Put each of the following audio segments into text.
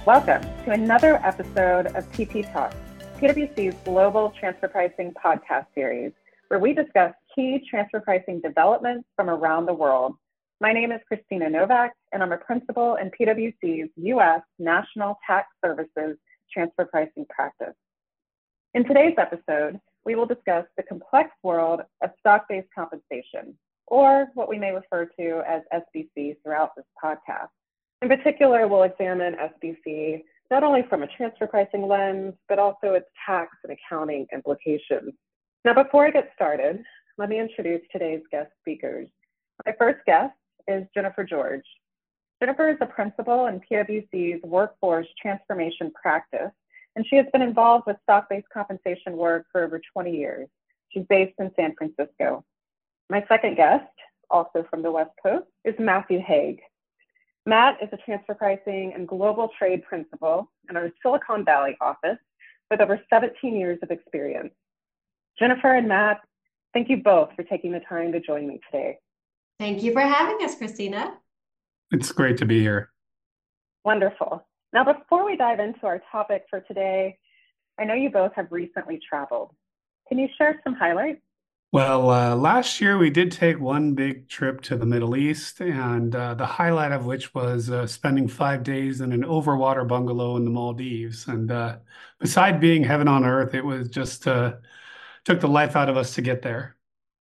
Welcome to another episode of TP Talk, PwC's global transfer pricing podcast series, where we discuss key transfer pricing developments from around the world. My name is Christina Novak, and I'm a principal in PwC's U.S. National Tax Services transfer pricing practice. In today's episode, we will discuss the complex world of stock-based compensation, or what we may refer to as SBC throughout this podcast. In particular, we'll examine SBC not only from a transfer pricing lens, but also its tax and accounting implications. Now, before I get started, let me introduce today's guest speakers. My first guest is Jennifer George. Jennifer is a principal in PwC's workforce transformation practice, and she has been involved with stock-based compensation work for over 20 years. She's based in San Francisco. My second guest, also from the West Coast, is Matthew Haig. Matt is a transfer pricing and global trade principal in our Silicon Valley office with over 17 years of experience. Jennifer and Matt, thank you both for taking the time to join me today. Thank you for having us, Christina. It's great to be here. Wonderful. Now, before we dive into our topic for today, I know you both have recently traveled. Can you share some highlights? Well, last year we did take one big trip to the Middle East, and the highlight of which was spending 5 days in an overwater bungalow in the Maldives. And beside being heaven on earth, it was just took the life out of us to get there.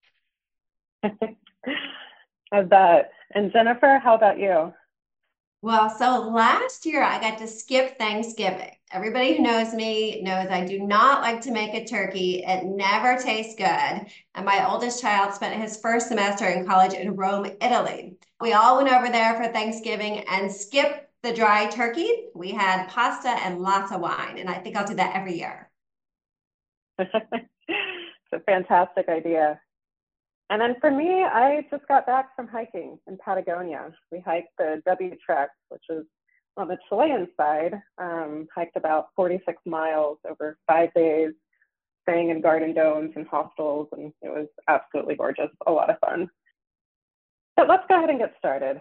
I bet. And Jennifer, how about you? Well, so last year I got to skip Thanksgiving. Everybody who knows me knows I do not like to make a turkey. It never tastes good. And my oldest child spent his first semester in college in Rome, Italy. We all went over there for Thanksgiving and skipped the dry turkey. We had pasta and lots of wine, and I think I'll do that every year. It's a fantastic idea. And then for me, I just got back from hiking in Patagonia. We hiked the W Trek, which is on the Chilean side, hiked about 46 miles over 5 days, staying in garden domes and hostels, and it was absolutely gorgeous, a lot of fun. But let's go ahead and get started.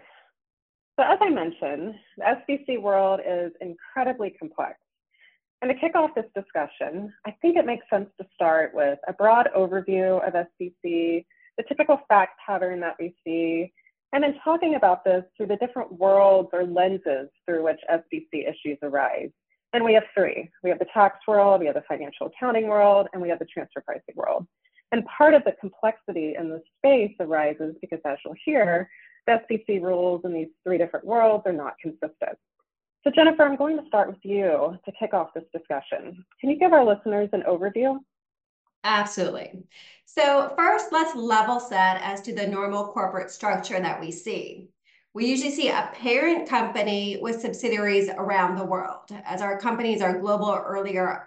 So as I mentioned, the SBC world is incredibly complex. And to kick off this discussion, I think it makes sense to start with a broad overview of SBC, the typical fact pattern that we see, and then talking about this through the different worlds or lenses through which SBC issues arise. And we have three. We have the tax world, we have the financial accounting world, and we have the transfer pricing world. And part of the complexity in this space arises because, as you'll hear, the SBC rules in these three different worlds are not consistent. So Jennifer, I'm going to start with you to kick off this discussion. Can you give our listeners an overview? Absolutely. So first, let's level set as to the normal corporate structure that we see. We usually see a parent company with subsidiaries around the world. As our companies are global earlier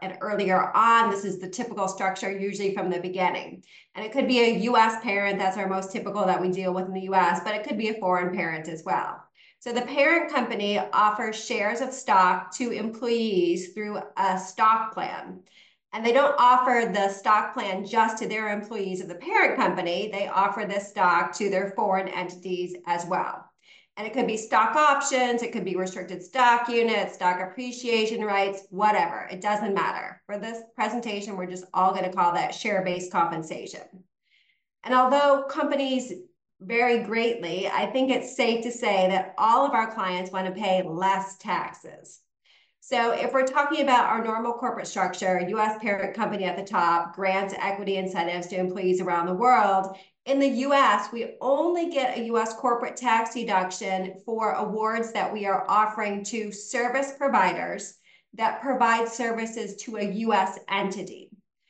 on, this is the typical structure usually from the beginning. And it could be a US parent, that's our most typical that we deal with in the US, but it could be a foreign parent as well. So the parent company offers shares of stock to employees through a stock plan. And they don't offer the stock plan just to their employees of the parent company. They offer this stock to their foreign entities as well. And it could be stock options, it could be restricted stock units, stock appreciation rights, whatever. It doesn't matter. For this presentation, we're just all going to call that share-based compensation. And although companies vary greatly, I think it's safe to say that all of our clients want to pay less taxes. So if we're talking about our normal corporate structure, US parent company at the top, grants equity incentives to employees around the world, in the US, we only get a US corporate tax deduction for awards that we are offering to service providers that provide services to a US entity.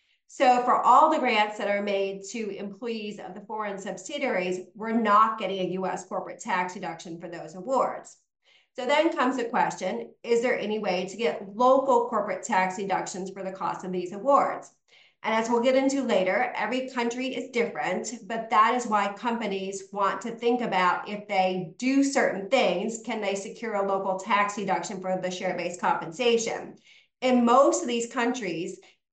So for all the grants that are made to employees of the foreign subsidiaries, we're not getting a US corporate tax deduction for those awards. So then comes the question, is there any way to get local corporate tax deductions for the cost of these awards? And as we'll get into later, every country is different, but that is why companies want to think about if they do certain things, can they secure a local tax deduction for the share-based compensation? In most of these countries,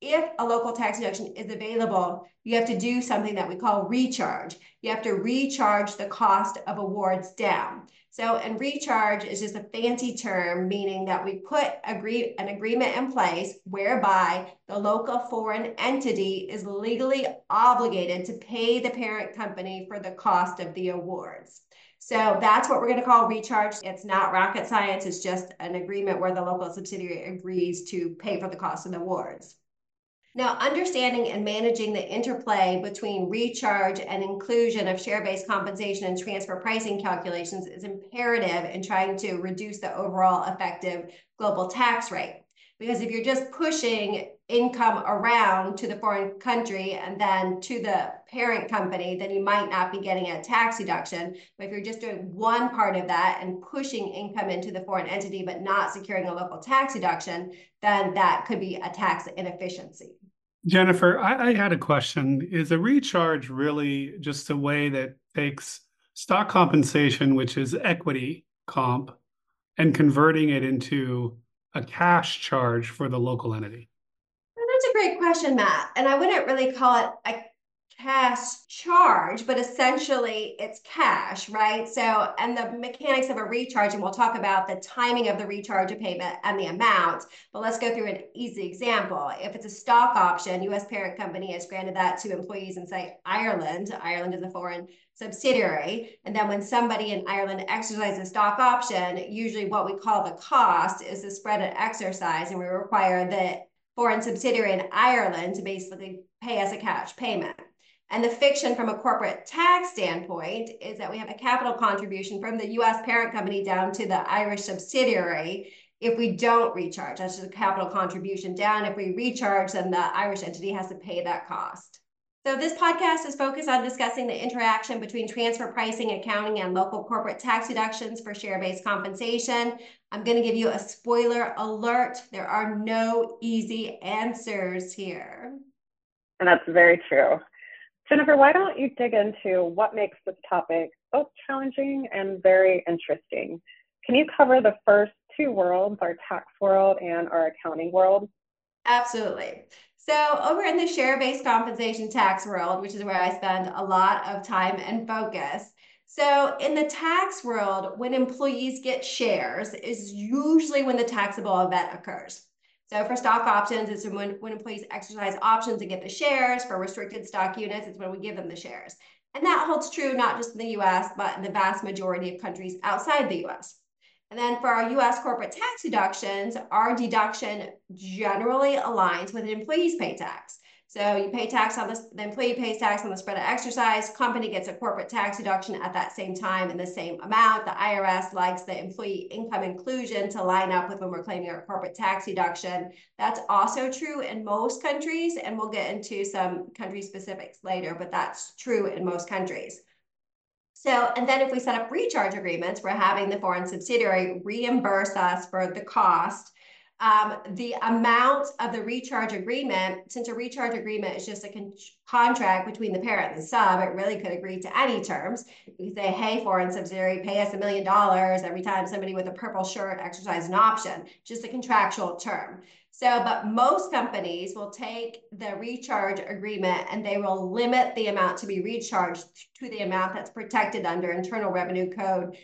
if a local tax deduction is available, you have to do something that we call recharge. You have to recharge the cost of awards down. So, and recharge is just a fancy term, meaning that we put an agreement in place whereby the local foreign entity is legally obligated to pay the parent company for the cost of the awards. So that's what we're going to call recharge. It's not rocket science. It's just an agreement where the local subsidiary agrees to pay for the cost of the awards. Now, understanding and managing the interplay between recharge and inclusion of share-based compensation and transfer pricing calculations is imperative in trying to reduce the overall effective global tax rate. Because if you're just pushing income around to the foreign country and then to the parent company, then you might not be getting a tax deduction. But if you're just doing one part of that and pushing income into the foreign entity, but not securing a local tax deduction, then that could be a tax inefficiency. Jennifer, I had a question. Is a recharge really just a way that takes stock compensation, which is equity comp, and converting it into a cash charge for the local entity? That's a great question, Matt. And I wouldn't really call it a cash charge, but essentially it's cash, right? So, and the mechanics of a recharge, and we'll talk about the timing of the recharge payment and the amount, but let's go through an easy example. If it's a stock option, U.S. parent company has granted that to employees in, say, Ireland. Ireland is a foreign subsidiary. And then when somebody in Ireland exercises stock option, usually what we call the cost is the spread and exercise, and we require the foreign subsidiary in Ireland to basically pay us a cash payment. And the fiction from a corporate tax standpoint is that we have a capital contribution from the US parent company down to the Irish subsidiary if we don't recharge. That's just a capital contribution down. If we recharge, then the Irish entity has to pay that cost. So this podcast is focused on discussing the interaction between transfer pricing, accounting, and local corporate tax deductions for share-based compensation. I'm going to give you a spoiler alert. There are no easy answers here. And that's very true. Jennifer, why don't you dig into what makes this topic both challenging and very interesting? Can you cover the first two worlds, our tax world and our accounting world? Absolutely. So over in the share-based compensation tax world, which is where I spend a lot of time and focus. So in the tax world, when employees get shares is usually when the taxable event occurs. So for stock options, it's when employees exercise options and get the shares. For restricted stock units, it's when we give them the shares. And that holds true not just in the US, but in the vast majority of countries outside the US. And then for our US corporate tax deductions, our deduction generally aligns with an employee's pay tax. So you pay tax on the employee pays tax on the spread of exercise, company gets a corporate tax deduction at that same time in the same amount. The IRS likes the employee income inclusion to line up with when we're claiming our corporate tax deduction. That's also true in most countries, and we'll get into some country specifics later, but that's true in most countries. So, and then if we set up recharge agreements, we're having the foreign subsidiary reimburse us for the cost. The amount of the recharge agreement, since a recharge agreement is just a contract between the parent and the sub, it really could agree to any terms. You say, hey, foreign subsidiary, pay us $1 million every time somebody with a purple shirt exercises an option, just a contractual term. So, but most companies will take the recharge agreement and they will limit the amount to be recharged to the amount that's protected under Internal Revenue Code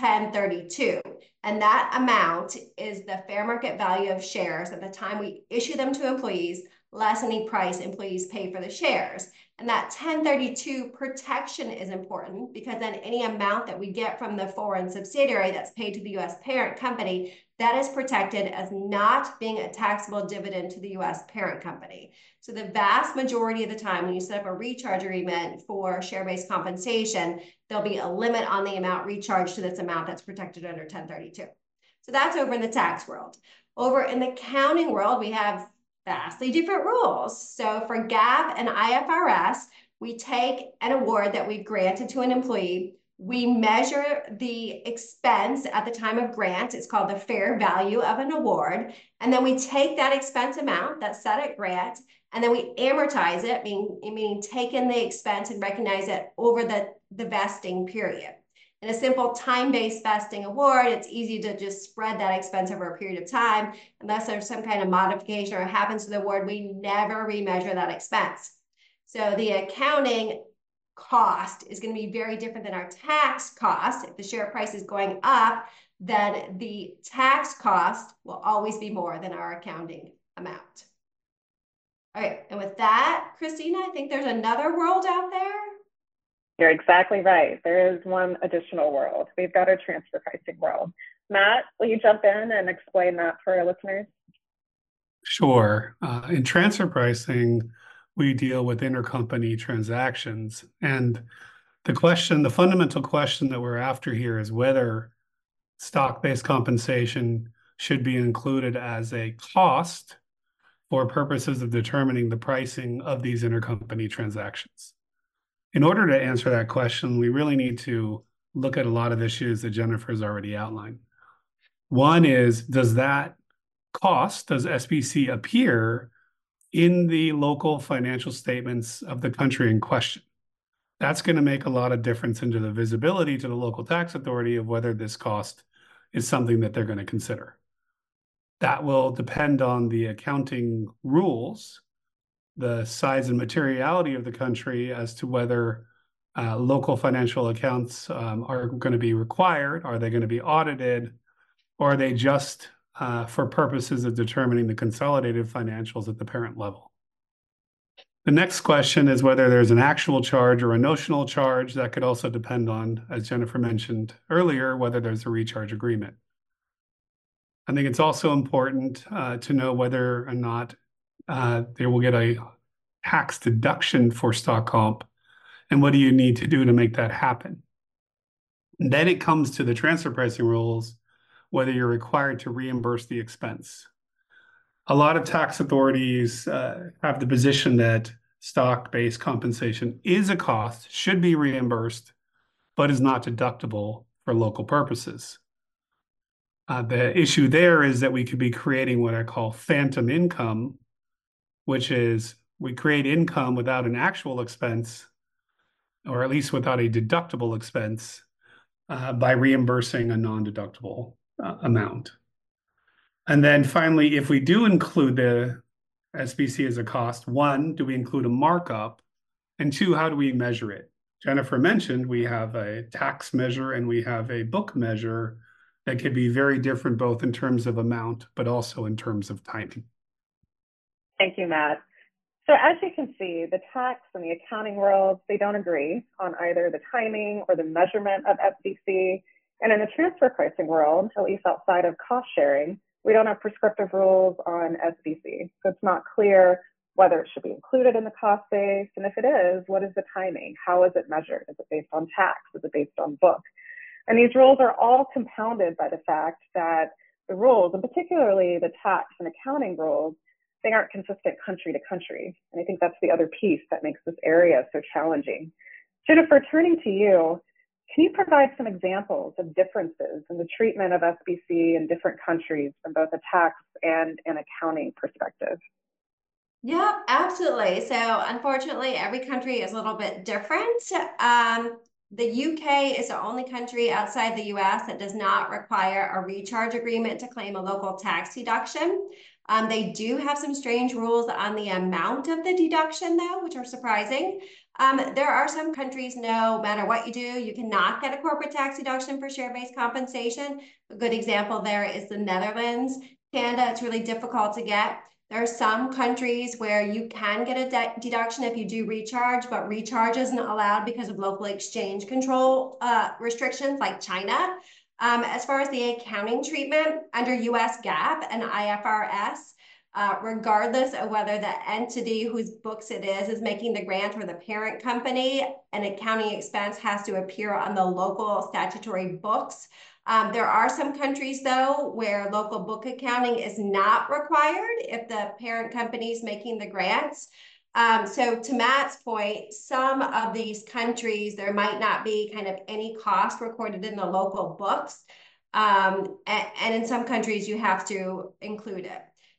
1032. And that amount is the fair market value of shares at the time we issue them to employees, less any price employees pay for the shares. And that 1032 protection is important because then any amount that we get from the foreign subsidiary that's paid to the US parent company, that is protected as not being a taxable dividend to the US parent company. So the vast majority of the time when you set up a recharge agreement for share-based compensation, there'll be a limit on the amount recharged to this amount that's protected under 1032. So that's over in the tax world. Over in the accounting world, we have vastly different rules. So for GAAP and IFRS, we take an award that we've granted to an employee. We measure the expense at the time of grant. It's called the fair value of an award. And then we take that expense amount that's set at grant, and then we amortize it, meaning take in the expense and recognize it over the vesting period. In a simple time-based vesting award, it's easy to just spread that expense over a period of time. Unless there's some kind of modification or happens to the award, we never remeasure that expense. So the accounting cost is going to be very different than our tax cost. If the share price is going up, then the tax cost will always be more than our accounting amount. All right, and with that, Christina, I think there's another world out there. You're exactly right. There is one additional world. We've got our transfer pricing world. Matt, will you jump in and explain that for our listeners? Sure. In transfer pricing, we deal with intercompany transactions. And the fundamental question that we're after here is whether stock-based compensation should be included as a cost for purposes of determining the pricing of these intercompany transactions. In order to answer that question, we really need to look at a lot of issues that Jennifer's already outlined. One is, does SBC appear in the local financial statements of the country in question? That's going to make a lot of difference into the visibility to the local tax authority of whether this cost is something that they're going to consider. That will depend on the accounting rules, the size and materiality of the country as to whether local financial accounts are going to be required. Are they going to be audited? Or are they just for purposes of determining the consolidated financials at the parent level? The next question is whether there's an actual charge or a notional charge. That could also depend on, as Jennifer mentioned earlier, whether there's a recharge agreement. I think it's also important to know whether or not they will get a tax deduction for stock comp, and what do you need to do to make that happen? And then it comes to the transfer pricing rules, whether you're required to reimburse the expense. A lot of tax authorities have the position that stock-based compensation is a cost, should be reimbursed, but is not deductible for local purposes. The issue there is that we could be creating what I call phantom income, which is we create income without an actual expense, or at least without a deductible expense, by reimbursing a non-deductible amount. And then finally, if we do include the SBC as a cost, one, do we include a markup? And two, how do we measure it? Jennifer mentioned we have a tax measure and we have a book measure that could be very different, both in terms of amount, but also in terms of timing. Thank you, Matt. So as you can see, the tax and the accounting worlds, they don't agree on either the timing or the measurement of SBC. And in the transfer pricing world, at least outside of cost sharing, we don't have prescriptive rules on SBC. So it's not clear whether it should be included in the cost base. And if it is, what is the timing? How is it measured? Is it based on tax? Is it based on book? And these rules are all compounded by the fact that the rules, and particularly the tax and accounting rules, they aren't consistent country to country. And I think that's the other piece that makes this area so challenging. Jennifer, turning to you, can you provide some examples of differences in the treatment of SBC in different countries from both a tax and an accounting perspective? Yeah, absolutely. So unfortunately, every country is a little bit different. The UK is the only country outside the US that does not require a recharge agreement to claim a local tax deduction. They do have some strange rules on the amount of the deduction, though, which are surprising. There are some countries, no matter what you do, you cannot get a corporate tax deduction for share-based compensation. A good example there is the Netherlands. Canada, it's really difficult to get. There are some countries where you can get a deduction if you do recharge, but recharge isn't allowed because of local exchange control restrictions, like China. As far as the accounting treatment under US GAAP and IFRS, regardless of whether the entity whose books it is making the grant or the parent company, an accounting expense has to appear on the local statutory books. There are some countries, though, where local book accounting is not required if the parent company is making the grants. So to Matt's point, some of these countries, there might not be kind of any cost recorded in the local books. And in some countries, you have to include it.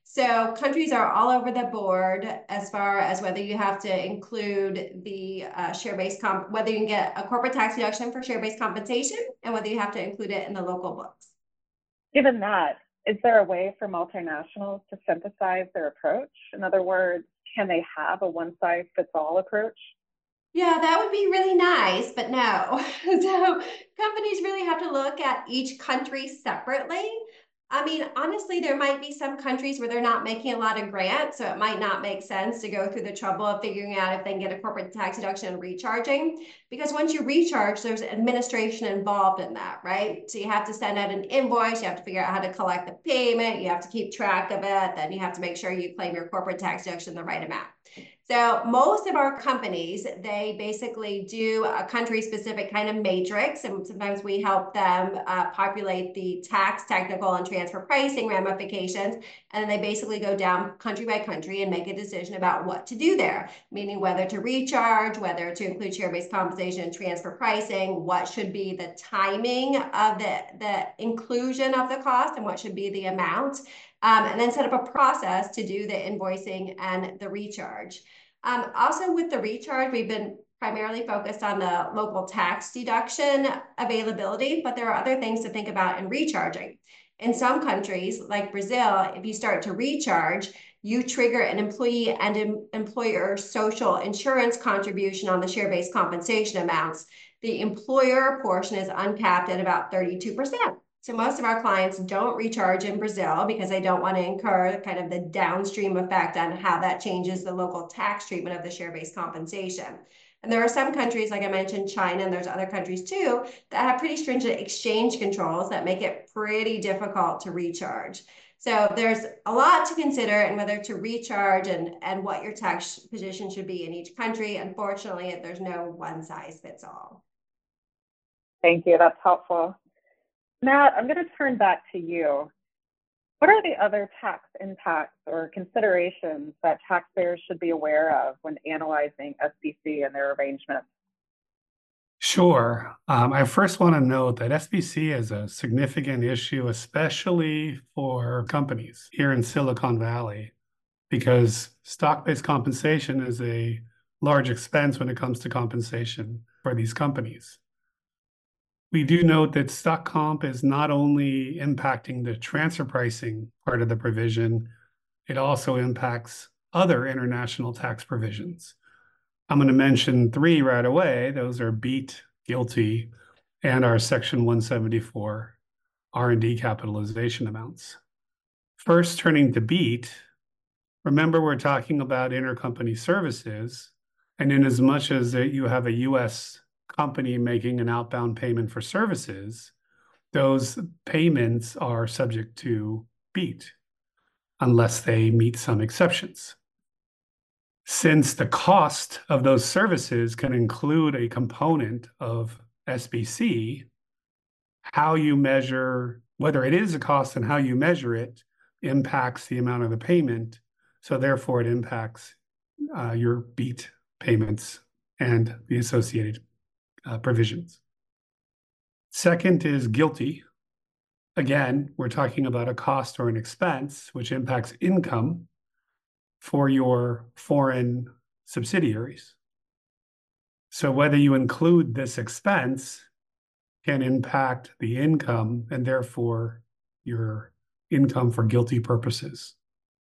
So countries are all over the board as far as whether you have to include the share-based comp, whether you can get a corporate tax deduction for share-based compensation, and whether you have to include it in the local books. Given that, is there a way for multinationals to synthesize their approach? In other words, can they have a one-size-fits-all approach? Yeah, that would be really nice, but no. So companies really have to look at each country separately. I mean, honestly, there might be some countries where they're not making a lot of grants, so it might not make sense to go through the trouble of figuring out if they can get a corporate tax deduction and recharging. Because once you recharge, there's administration involved in that, right? So you have to send out an invoice, you have to figure out how to collect the payment, you have to keep track of it, then you have to make sure you claim your corporate tax deduction the right amount. So most of our companies, they basically do a country-specific kind of matrix, and sometimes we help them populate the tax, technical, and transfer pricing ramifications, and then they basically go down country by country and make a decision about what to do there, meaning whether to recharge, whether to include share-based compensation and transfer pricing, what should be the timing of the inclusion of the cost, and what should be the amount. And then set up a process to do the invoicing and the recharge. Also with the recharge, we've been primarily focused on the local tax deduction availability, but there are other things to think about in recharging. In some countries, like Brazil, if you start to recharge, you trigger an employee and employer social insurance contribution on the share-based compensation amounts. The employer portion is uncapped at about 32%. So most of our clients don't recharge in Brazil because they don't want to incur kind of the downstream effect on how that changes the local tax treatment of the share-based compensation. And there are some countries, like I mentioned, China, and there's other countries too, that have pretty stringent exchange controls that make it pretty difficult to recharge. So there's a lot to consider in whether to recharge and what your tax position should be in each country. Unfortunately, there's no one size fits all. Thank you. That's helpful. Matt, I'm going to turn back to you. What are the other tax impacts or considerations that taxpayers should be aware of when analyzing SBC and their arrangements? Sure. I first want to note that SBC is a significant issue, especially for companies here in Silicon Valley, because stock-based compensation is a large expense when it comes to compensation for these companies. We do note that stock comp is not only impacting the transfer pricing part of the provision, it also impacts other international tax provisions. I'm going to mention three right away. Those are BEAT, GILTI, and our Section 174 R&D capitalization amounts. First, turning to BEAT, remember we're talking about intercompany services, and in as much as you have a U.S. company making an outbound payment for services, those payments are subject to BEAT unless they meet some exceptions. Since the cost of those services can include a component of SBC, how you measure whether it is a cost and how you measure it impacts the amount of the payment. So therefore, it impacts your BEAT payments and the associated provisions. Second is GILTI. Again, we're talking about a cost or an expense which impacts income for your foreign subsidiaries. So whether you include this expense can impact the income and therefore your income for GILTI purposes.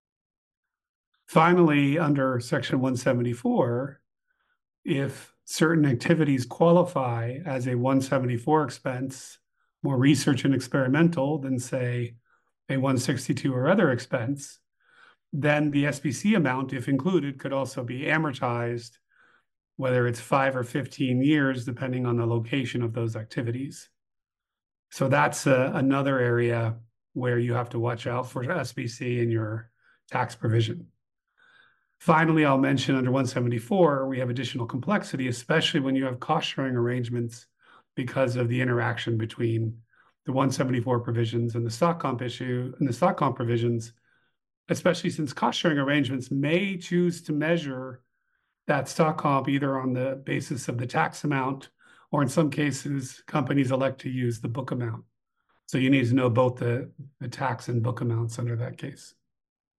Finally, under Section 174, if certain activities qualify as a 174 expense, more research and experimental than, say, a 162 or other expense, then the SBC amount, if included, could also be amortized, whether it's 5 or 15 years, depending on the location of those activities. So that's another area where you have to watch out for SBC in your tax provision. Finally, I'll mention under 174, we have additional complexity, especially when you have cost-sharing arrangements because of the interaction between the 174 provisions and the stock comp issue and the stock comp provisions, especially since cost-sharing arrangements may choose to measure that stock comp either on the basis of the tax amount, or in some cases, companies elect to use the book amount. So you need to know both the tax and book amounts under that case.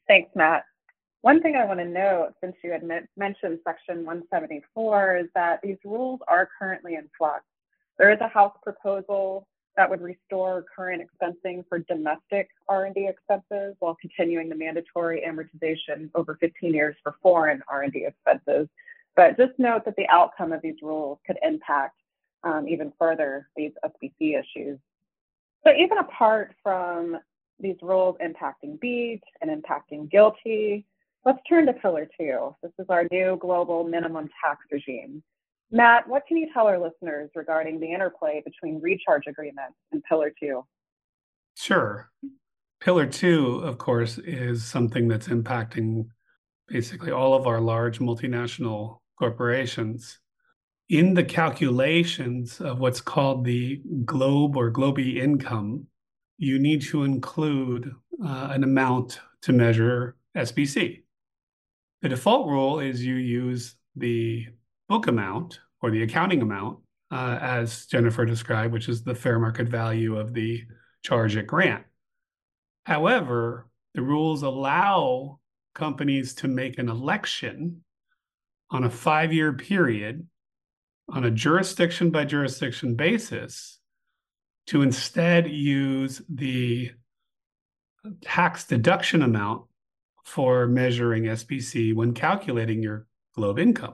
Thanks, Matt. One thing I want to note, since you had mentioned Section 174, is that these rules are currently in flux. There is a House proposal that would restore current expensing for domestic R&D expenses while continuing the mandatory amortization over 15 years for foreign R&D expenses. But just note that the outcome of these rules could impact even further these SBC issues. So even apart from these rules impacting BEAT and impacting GILTI, let's turn to Pillar 2. This is our new global minimum tax regime. Matt, what can you tell our listeners regarding the interplay between recharge agreements and Pillar 2? Sure. Pillar 2, of course, is something that's impacting basically all of our large multinational corporations. In the calculations of what's called the GLOBE or GLOBE income, you need to include an amount to measure SBC. The default rule is you use the book amount or the accounting amount, as Jennifer described, which is the fair market value of the charge at grant. However, the rules allow companies to make an election on a 5-year period on a jurisdiction by jurisdiction basis to instead use the tax deduction amount for measuring SBC when calculating your GLOBE income.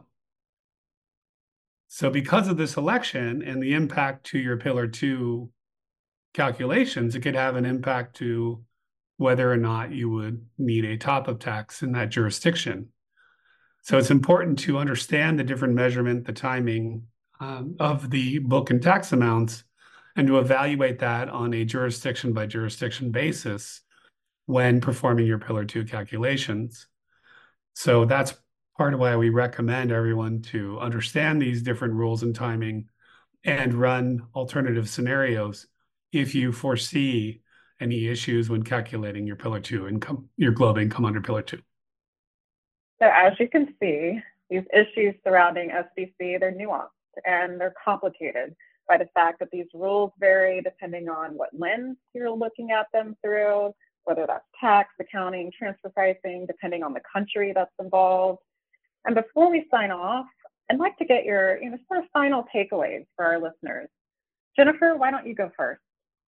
So because of this election and the impact to your Pillar 2 calculations, it could have an impact to whether or not you would need a top-up tax in that jurisdiction. So it's important to understand the different measurement, the timing of the book and tax amounts, and to evaluate that on a jurisdiction by jurisdiction basis when performing your Pillar 2 calculations. So that's part of why we recommend everyone to understand these different rules and timing and run alternative scenarios if you foresee any issues when calculating your Pillar 2 income, your GLOBE income under Pillar 2. So as you can see, these issues surrounding SBC, they're nuanced and they're complicated by the fact that these rules vary depending on what lens you're looking at them through, whether that's tax, accounting, transfer pricing, depending on the country that's involved. And before we sign off, I'd like to get your sort of final takeaways for our listeners. Jennifer, why don't you go first?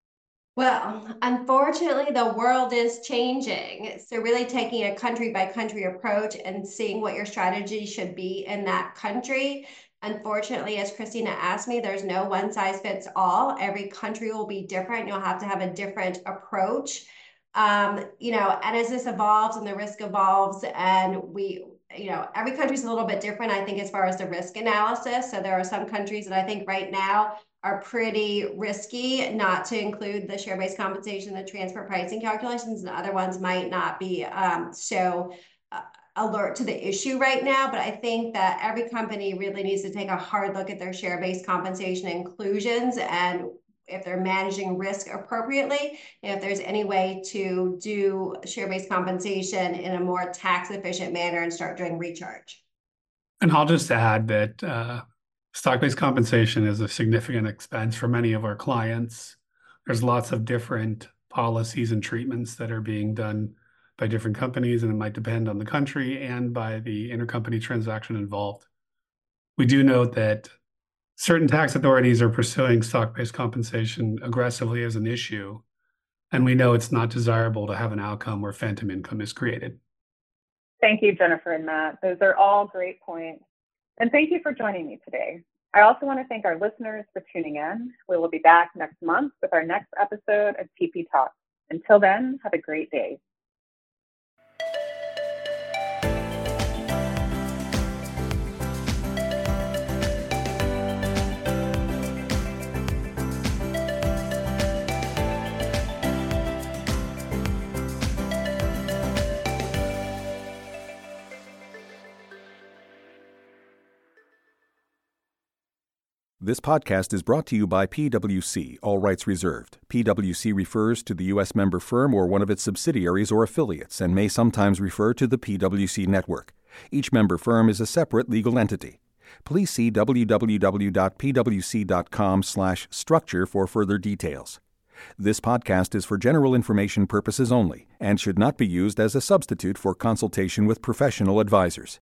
Well, unfortunately, the world is changing. So really taking a country by country approach and seeing what your strategy should be in that country. Unfortunately, as Christina asked me, there's no one size fits all. Every country will be different. You'll have to have a different approach. And as this evolves and the risk evolves and every country's a little bit different, I think, as far as the risk analysis. So there are some countries that I think right now are pretty risky not to include the share-based compensation, the transfer pricing calculations, and other ones might not be so alert to the issue right now. But I think that every company really needs to take a hard look at their share-based compensation inclusions and if they're managing risk appropriately, if there's any way to do share-based compensation in a more tax-efficient manner and start doing recharge. And I'll just add that stock-based compensation is a significant expense for many of our clients. There's lots of different policies and treatments that are being done by different companies, and it might depend on the country and by the intercompany transaction involved. We do note that certain tax authorities are pursuing stock-based compensation aggressively as an issue, and we know it's not desirable to have an outcome where phantom income is created. Thank you, Jennifer and Matt. Those are all great points. And thank you for joining me today. I also want to thank our listeners for tuning in. We will be back next month with our next episode of TP Talk. Until then, have a great day. This podcast is brought to you by PwC, all rights reserved. PwC refers to the U.S. member firm or one of its subsidiaries or affiliates and may sometimes refer to the PwC network. Each member firm is a separate legal entity. Please see www.pwc.com/structure for further details. This podcast is for general information purposes only and should not be used as a substitute for consultation with professional advisors.